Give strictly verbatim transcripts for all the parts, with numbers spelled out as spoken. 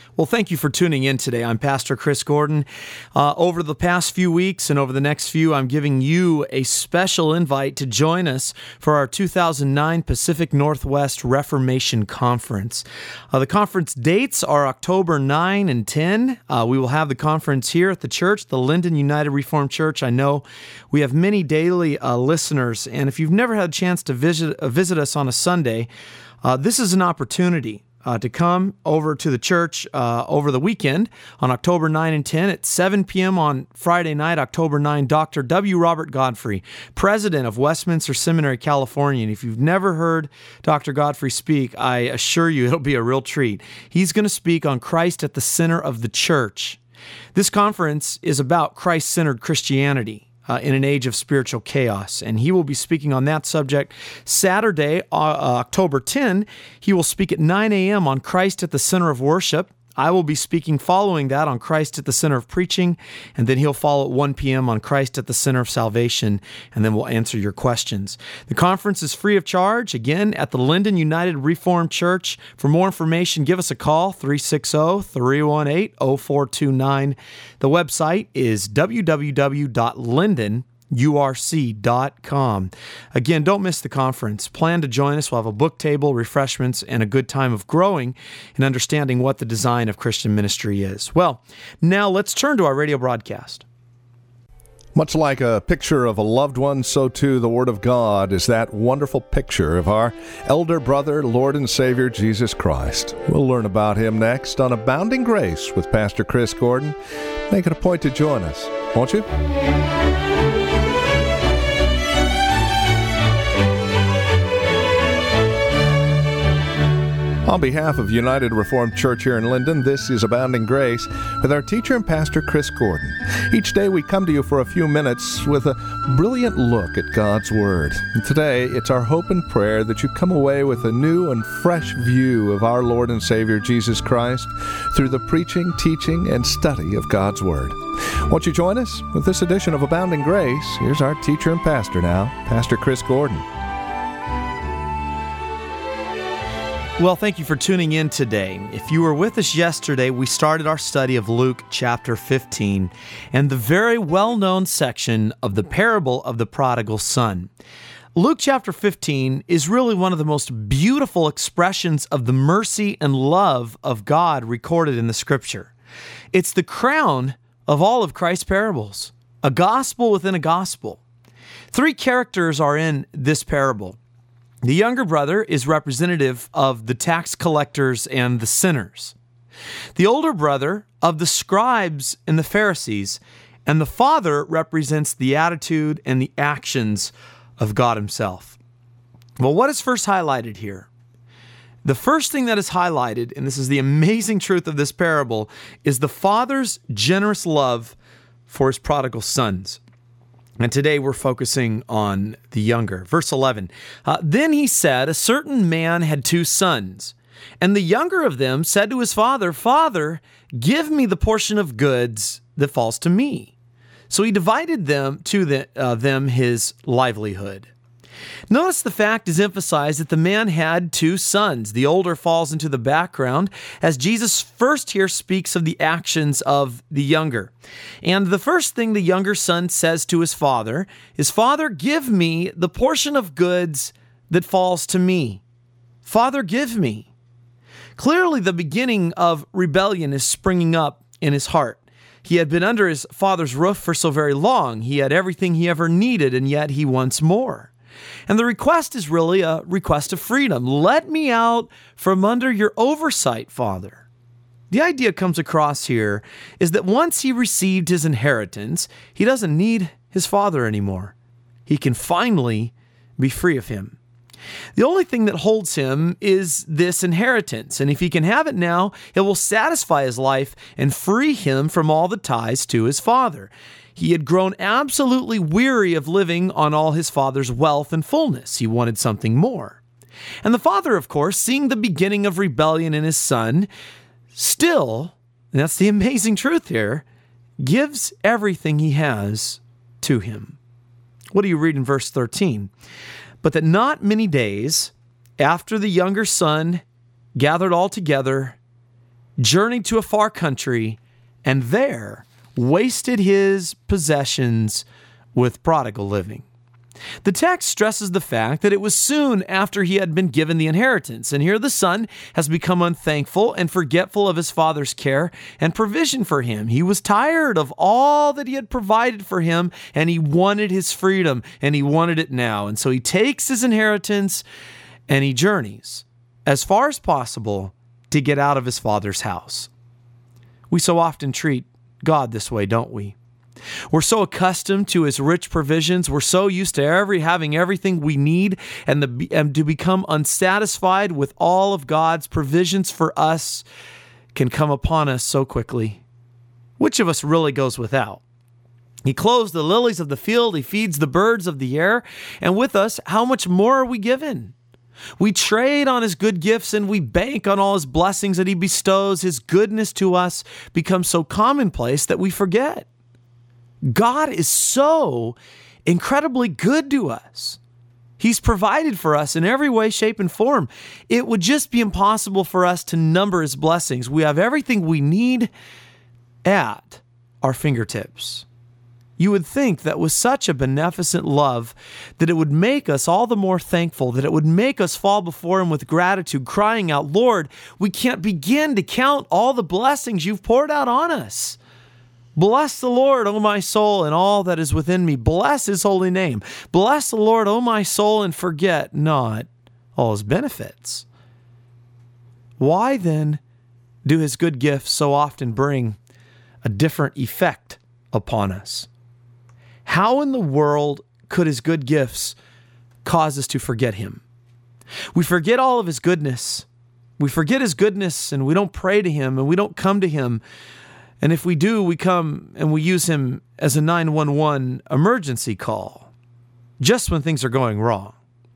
Well, thank you for tuning in today. I'm Pastor Chris Gordon. Uh, over the past few weeks and over the next few, I'm giving you a special invite to join us for our two thousand nine Pacific Northwest Reformation Conference. Uh, the conference dates are October ninth and tenth. Uh, we will have the conference here at the church, the Linden United Reformed Church. I know we have many daily uh, listeners, and if you've never had a chance to visit, uh, visit us on a Sunday, uh, this is an opportunity Uh, to come over to the church uh, over the weekend on October ninth and tenth at seven p.m. on Friday night, October ninth. Doctor W. Robert Godfrey, president of Westminster Seminary, California. And if you've never heard Doctor Godfrey speak, I assure you it'll be a real treat. He's going to speak on Christ at the center of the church. This conference is about Christ-centered Christianity Uh, in an age of spiritual chaos. And he will be speaking on that subject Saturday, uh, October tenth. He will speak at nine a.m. on Christ at the center of worship. I will be speaking following that on Christ at the center of preaching, and then he'll follow at one p.m. on Christ at the center of salvation, and then we'll answer your questions. The conference is free of charge, again, at the Linden United Reformed Church. For more information, give us a call, three six zero, three one eight, zero four two nine. The website is w w w dot linden u r c dot com. Again, don't miss the conference. Plan to join us. We'll have a book table, refreshments, and a good time of growing and understanding what the design of Christian ministry is. Well, now let's turn to our radio broadcast. Much like a picture of a loved one, so too the Word of God is that wonderful picture of our elder brother, Lord and Savior, Jesus Christ. We'll learn about him next on Abounding Grace with Pastor Chris Gordon. Make it a point to join us, won't you? On behalf of United Reformed Church here in Linden, this is Abounding Grace with our teacher and pastor, Chris Gordon. Each day we come to you for a few minutes with a brilliant look at God's Word. And today, it's our hope and prayer that you come away with a new and fresh view of our Lord and Savior, Jesus Christ, through the preaching, teaching, and study of God's Word. Won't you join us with this edition of Abounding Grace? Here's our teacher and pastor now, Pastor Chris Gordon. Well, thank you for tuning in today. If you were with us yesterday, we started our study of Luke chapter fifteen and the very well-known section of the parable of the prodigal son. Luke chapter fifteen is really one of the most beautiful expressions of the mercy and love of God recorded in the Scripture. It's the crown of all of Christ's parables, a gospel within a gospel. Three characters are in this parable. The younger brother is representative of the tax collectors and the sinners. The older brother of the scribes and the Pharisees, and the father represents the attitude and the actions of God himself. Well, what is first highlighted here? The first thing that is highlighted, and this is the amazing truth of this parable, is the father's generous love for his prodigal sons. And today we're focusing on the younger. Verse eleven, uh, Then he said, a certain man had two sons, and the younger of them said to his father, Father, give me the portion of goods that falls to me. So he divided them to the, uh, them his livelihood. Notice the fact is emphasized that the man had two sons. The older falls into the background as Jesus first here speaks of the actions of the younger. And the first thing the younger son says to his father is, Father, give me the portion of goods that falls to me. Father, give me. Clearly, the beginning of rebellion is springing up in his heart. He had been under his father's roof for so very long. He had everything he ever needed, and yet he wants more. And the request is really a request of freedom. Let me out from under your oversight, Father. The idea comes across here is that once he received his inheritance, he doesn't need his father anymore. He can finally be free of him. The only thing that holds him is this inheritance, and if he can have it now, it will satisfy his life and free him from all the ties to his father. He had grown absolutely weary of living on all his father's wealth and fullness. He wanted something more. And the father, of course, seeing the beginning of rebellion in his son, still, and that's the amazing truth here, gives everything he has to him. What do you read in verse thirteen? But that not many days after the younger son gathered all together, journeyed to a far country, and there wasted his possessions with prodigal living. The text stresses the fact that it was soon after he had been given the inheritance, and here the son has become unthankful and forgetful of his father's care and provision for him. He was tired of all that he had provided for him, and he wanted his freedom, and he wanted it now. And so he takes his inheritance and he journeys as far as possible to get out of his father's house. We so often treat God this way, don't we? We're so accustomed to his rich provisions. We're so used to every having everything we need, and, the, and to become unsatisfied with all of God's provisions for us can come upon us so quickly. Which of us really goes without? He clothes the lilies of the field. He feeds the birds of the air. And with us, how much more are we given? We trade on his good gifts and we bank on all his blessings that he bestows. His goodness to us becomes so commonplace that we forget. God is so incredibly good to us. He's provided for us in every way, shape, and form. It would just be impossible for us to number his blessings. We have everything we need at our fingertips. You would think that with such a beneficent love that it would make us all the more thankful, that it would make us fall before him with gratitude, crying out, Lord, we can't begin to count all the blessings you've poured out on us. Bless the Lord, O my soul, and all that is within me. Bless his holy name. Bless the Lord, O my soul, and forget not all his benefits. Why then do his good gifts so often bring a different effect upon us? How in the world could his good gifts cause us to forget him? We forget all of his goodness. We forget his goodness, and we don't pray to him, and we don't come to him. And if we do, we come and we use him as a nine one one emergency call, just when things are going wrong.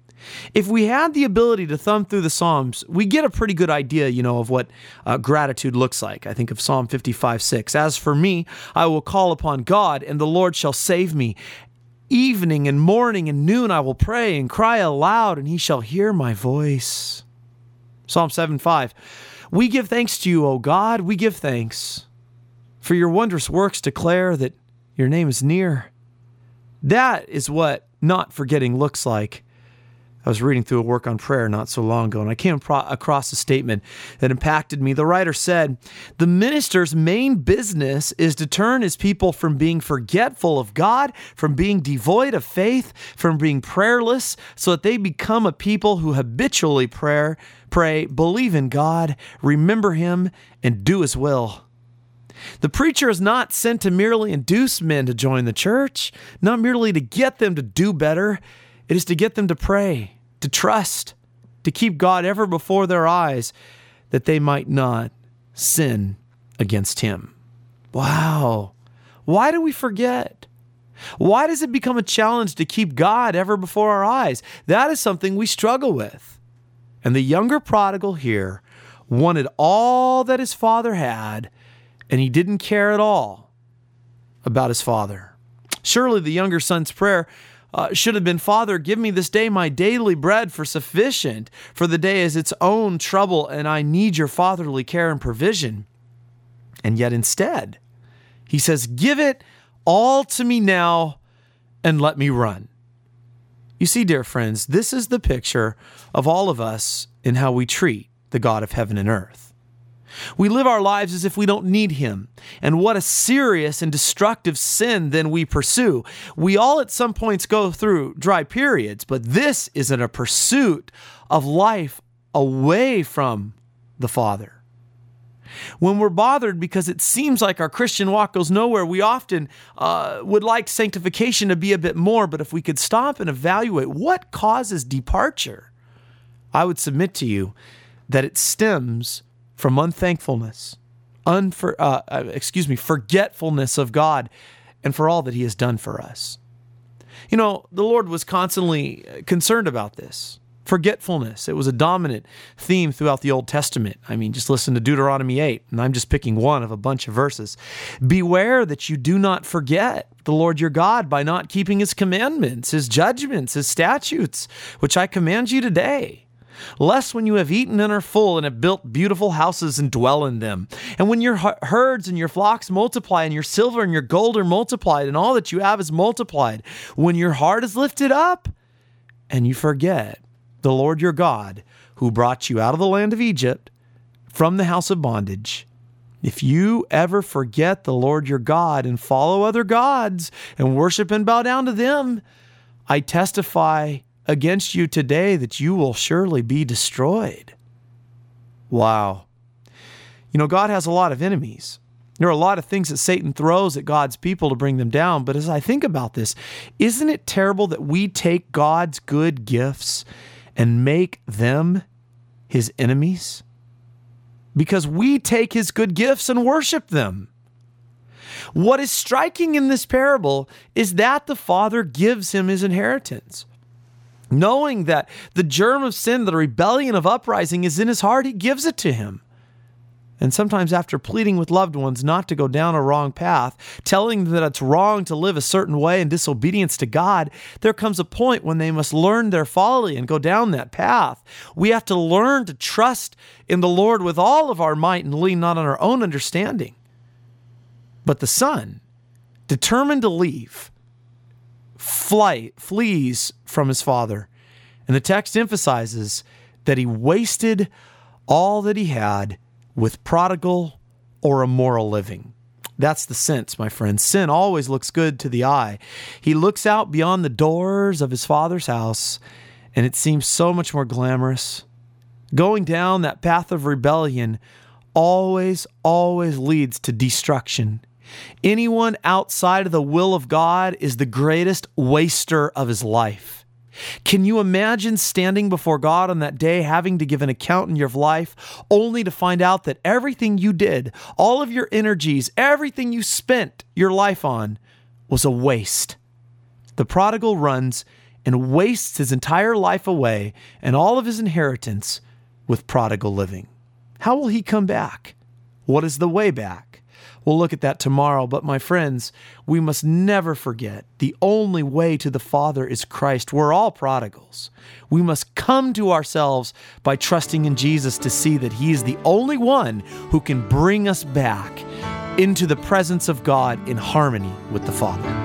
If we had the ability to thumb through the Psalms, we get a pretty good idea, you know, of what uh, gratitude looks like. I think of Psalm fifty-five six. As for me, I will call upon God, and the Lord shall save me. Evening and morning and noon I will pray and cry aloud, and he shall hear my voice. Psalm seven five. We give thanks to you, O God, we give thanks. For your wondrous works declare that your name is near. That is what not forgetting looks like. I was reading through a work on prayer not so long ago, and I came across a statement that impacted me. The writer said, the minister's main business is to turn his people from being forgetful of God, from being devoid of faith, from being prayerless, so that they become a people who habitually pray, pray, believe in God, remember him, and do his will. The preacher is not sent to merely induce men to join the church, not merely to get them to do better. It is to get them to pray, to trust, to keep God ever before their eyes, that they might not sin against him. Wow. Why do we forget? Why does it become a challenge to keep God ever before our eyes? That is something we struggle with. And the younger prodigal here wanted all that his father had, and he didn't care at all about his father. Surely the younger son's prayer uh, should have been, Father, give me this day my daily bread, for sufficient for the day is its own trouble, and I need your fatherly care and provision. And yet instead, he says, give it all to me now and let me run. You see, dear friends, this is the picture of all of us in how we treat the God of heaven and earth. We live our lives as if we don't need him. And what a serious and destructive sin then we pursue. We all at some points go through dry periods, but this isn't a pursuit of life away from the Father. When we're bothered because it seems like our Christian walk goes nowhere, we often uh, would like sanctification to be a bit more, but if we could stop and evaluate what causes departure, I would submit to you that it stems from unthankfulness, unfor, uh, excuse me, forgetfulness of God and for all that he has done for us. You know, the Lord was constantly concerned about this. Forgetfulness. It was a dominant theme throughout the Old Testament. I mean, just listen to Deuteronomy eight, and I'm just picking one of a bunch of verses. Beware that you do not forget the Lord your God by not keeping his commandments, his judgments, his statutes, which I command you today. less when you have eaten and are full and have built beautiful houses and dwell in them. And when your herds and your flocks multiply and your silver and your gold are multiplied and all that you have is multiplied, when your heart is lifted up and you forget the Lord your God who brought you out of the land of Egypt from the house of bondage. If you ever forget the Lord your God and follow other gods and worship and bow down to them, I testify against you today that you will surely be destroyed. Wow. You know, God has a lot of enemies. There are a lot of things that Satan throws at God's people to bring them down. But as I think about this, isn't it terrible that we take God's good gifts and make them his enemies? Because we take his good gifts and worship them. What is striking in this parable is that the Father gives him his inheritance. Knowing that the germ of sin, the rebellion of uprising is in his heart, he gives it to him. And sometimes after pleading with loved ones not to go down a wrong path, telling them that it's wrong to live a certain way in disobedience to God, there comes a point when they must learn their folly and go down that path. We have to learn to trust in the Lord with all of our might and lean not on our own understanding. But the son, determined to leave, flight, flees from his father. And the text emphasizes that he wasted all that he had with prodigal or immoral living. That's the sense, my friends. Sin always looks good to the eye. He looks out beyond the doors of his father's house, and it seems so much more glamorous. Going down that path of rebellion always, always leads to destruction. Anyone outside of the will of God is the greatest waster of his life. Can you imagine standing before God on that day, having to give an account in your life, only to find out that everything you did, all of your energies, everything you spent your life on was a waste? The prodigal runs and wastes his entire life away and all of his inheritance with prodigal living. How will he come back? What is the way back? We'll look at that tomorrow, but my friends, we must never forget the only way to the Father is Christ. We're all prodigals. We must come to ourselves by trusting in Jesus to see that he is the only one who can bring us back into the presence of God in harmony with the Father.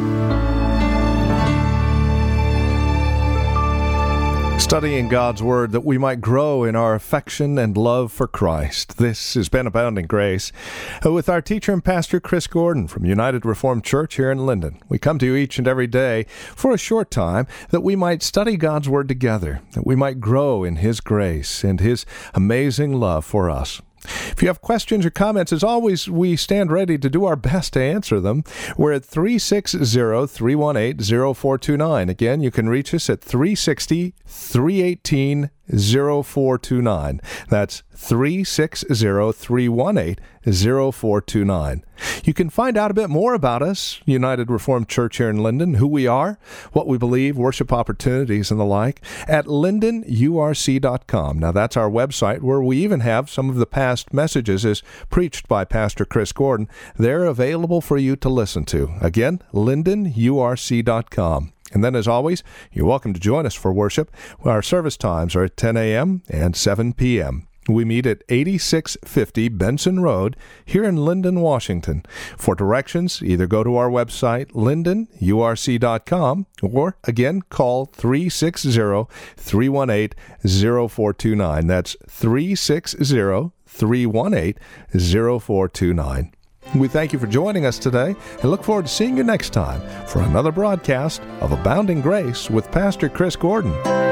Studying God's Word that we might grow in our affection and love for Christ. This has been Abounding Grace with our teacher and pastor, Chris Gordon from United Reformed Church here in Linden. We come to you each and every day for a short time that we might study God's Word together, that we might grow in His grace and His amazing love for us. If you have questions or comments, as always, we stand ready to do our best to answer them. We're at three six zero, three one eight, zero four two nine. Again, you can reach us at three sixty, three eighteen, zero four two nine. That's three six zero, three one eight, zero four two nine. You can find out a bit more about us, United Reformed Church here in Linden, who we are, what we believe, worship opportunities, and the like, at linden u r c dot com. Now, that's our website where we even have some of the past messages as preached by Pastor Chris Gordon. They're available for you to listen to. Again, linden u r c dot com. And then, as always, you're welcome to join us for worship. Our service times are at ten a.m. and seven p.m. We meet at eighty-six fifty Benson Road here in Linden, Washington. For directions, either go to our website, linden u r c dot com, or, again, call three six zero, three one eight, zero four two nine. That's three six zero, three one eight, zero four two nine. We thank you for joining us today and look forward to seeing you next time for another broadcast of Abounding Grace with Pastor Chris Gordon.